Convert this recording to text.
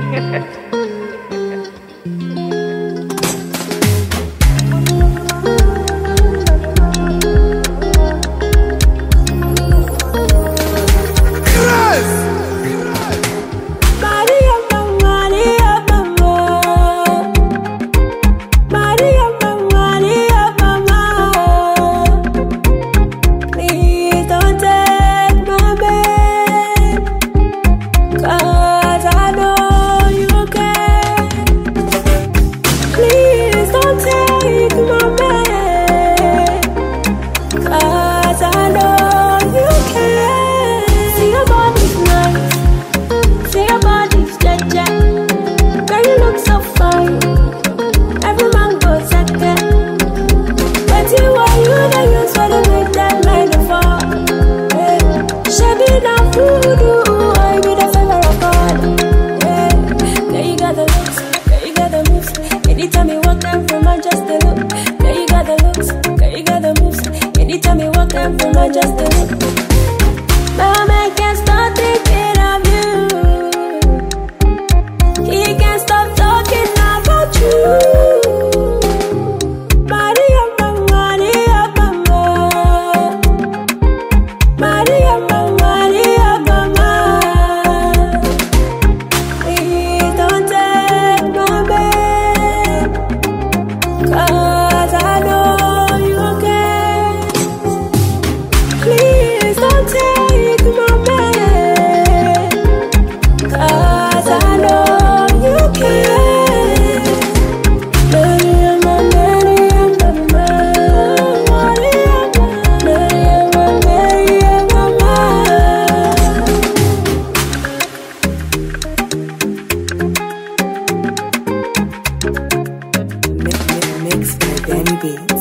Anytime you walk down from my just a look. Girl, you got the looks, girl, you got the moves. Anytime you walk down from my just a look. My man can't stop thinking of you. He can't stop talking about you. Maria, Maria, Mama. Maria, Maria, Mama. Please don't take my babe, 'cause I know you care. Please don't take my babe, 'cause I know you care. Maria, Maria, Mama. Maria, Maria, Mama. Mix by Danny Beats.